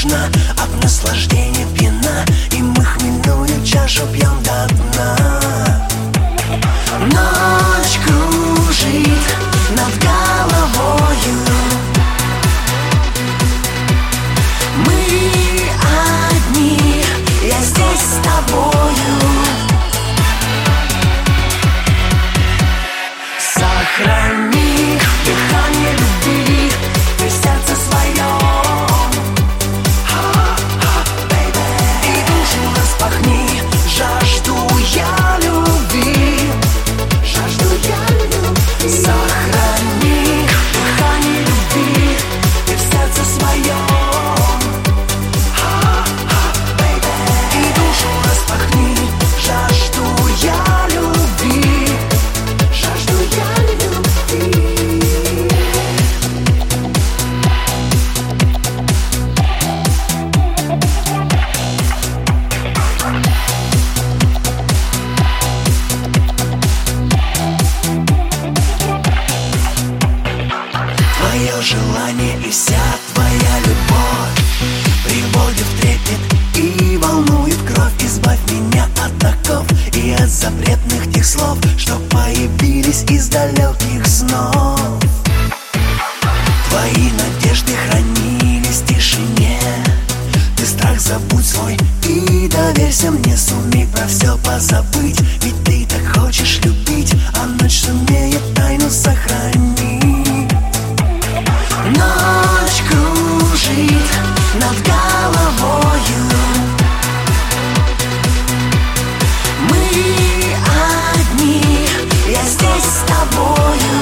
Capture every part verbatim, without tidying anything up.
нежно, от наслаждения пьяна, и мы хмельную чашу пьем до дна. Ночь кружит над головою, мы одни, я здесь с тобою. Сохрани дыхание любви, ты в сердце своем, и душу распахни, жажду я любви, жажду я любви. Сохрани дыхание любви, ты в сердце своем, и душу распахни, жажду я любви, жажду я любви. Твое желание и вся твоя любовь приводит в трепет и волнует кровь. Избавь меня от оков и от запретных тех слов, что появились из далеких снов. Твои надежды хранились в тишине. Ты страх забудь свой и доверься мне. Сумей про все позабыть, ведь ты так хочешь любить, а ночь сумеет тайну сохранить. Ночь кружит над головою, мы одни, я здесь с тобою.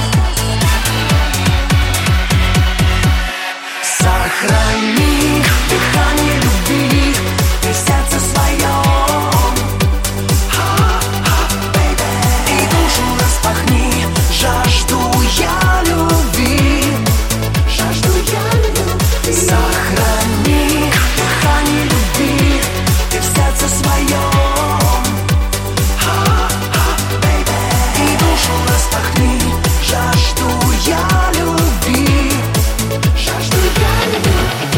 Сохрани дыхание любви, ты в сердце своем, и душу распахни, жажду я любви, жажду я любви. Сохрани дыхание любви, ты в сердце своем, и душу распахни, жажду я любви, жажду я любви.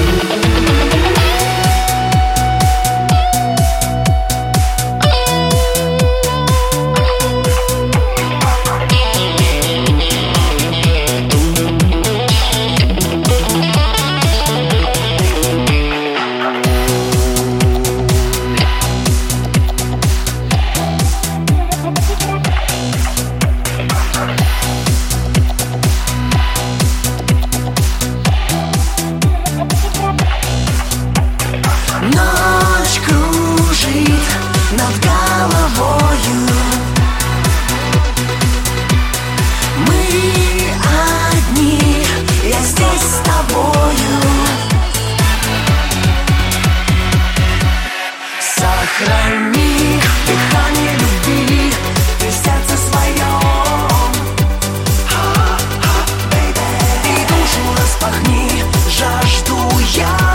Ночь кружит над головою, мы одни, я здесь с тобою. Сохрани дыхание любви, ты в сердце своем, и душу распахни, жажду я